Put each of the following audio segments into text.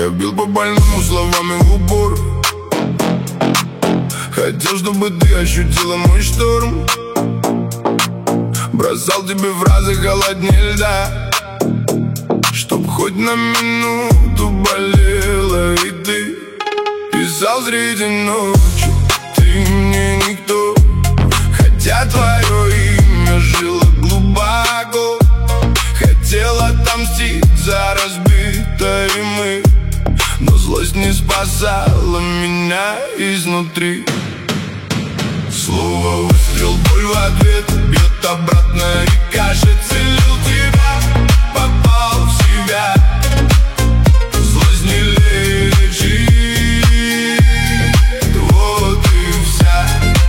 Я бил по больному словами в упор. Хотел, чтобы ты ощутила мой шторм. Бросал тебе фразы холоднее льда, чтоб хоть на минуту болела. И ты писал среди ночи: ты мне никто. Хотя твое имя жило глубоко. Хотел отомстить за разбитое мы, но злость не спасала меня изнутри. Слово выстрел, боль в ответ, бьет обратно и кажется, целил тебя, попал в себя. Злость не лечит, вот и вся.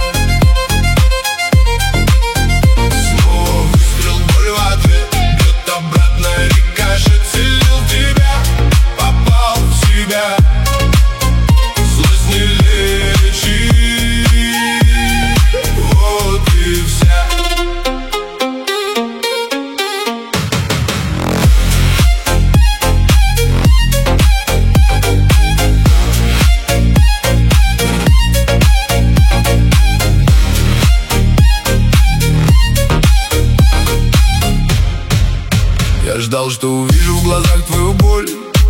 Слово выстрел, боль в ответ, бьет обратно и кажется, целил тебя, попал в себя. Злость не лечит, вот и вся. Я ждал, что увижу в глазах твою боль,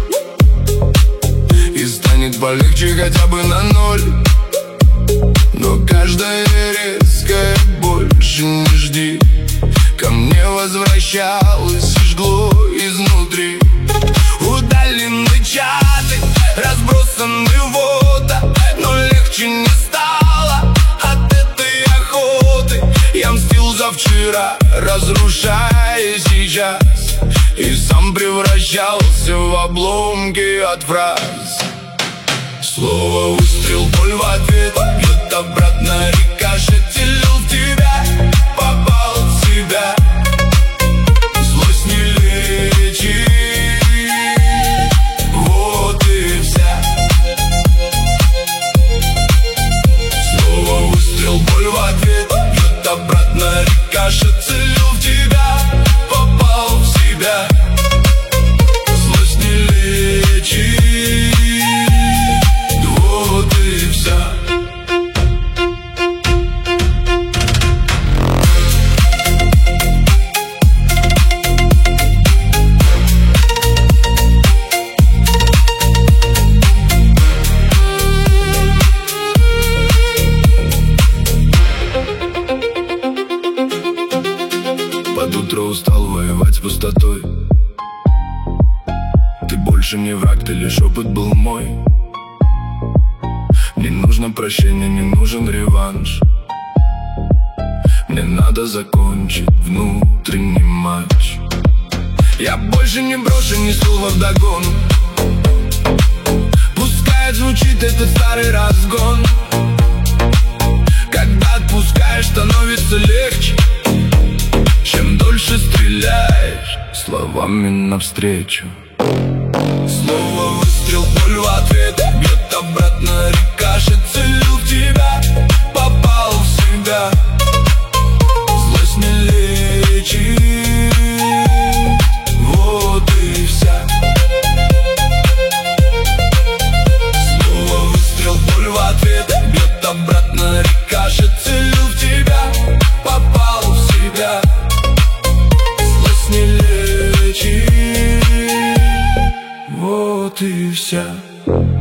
и станет полегче хотя бы на ноль. Но каждая резкая больше не жди, ко мне возвращалось и жгло изнутри. Удалены чаты, разбросаны фото, но легче не стало от этой охоты. Я мстил за вчера, разрушая сейчас, и сам превращался в обломки от фраз. Слово выстрел, боль в ответ, бьет обратно и кажется, целил тебя, попал в себя. Злость не лечит, вот и вся. Слово выстрел, боль в ответ, бьет обратно и кажется, целил тебя, попал в себя. Злость не лечит, вот и вся. Под утро устал воевать с пустотой. Ты больше не враг, ты лишь опыт был мой. Не нужно прощения, не нужен реванш. Мне надо закончить внутренний матч. Я больше не брошу ни слова вдогон. Пускай звучит этот старый разгон. Когда отпускаешь, становится легче. Чем дольше стреляешь словами навстречу. Слово выстрел, боль в ответ, бьет обратно и кажется, целил тебя, попал в себя. Злость не лечит, вот и вся. Слово выстрел, боль в ответ, бьет обратно и кажется, целил тебя, попал в себя. Злость не лечит, вот и вся.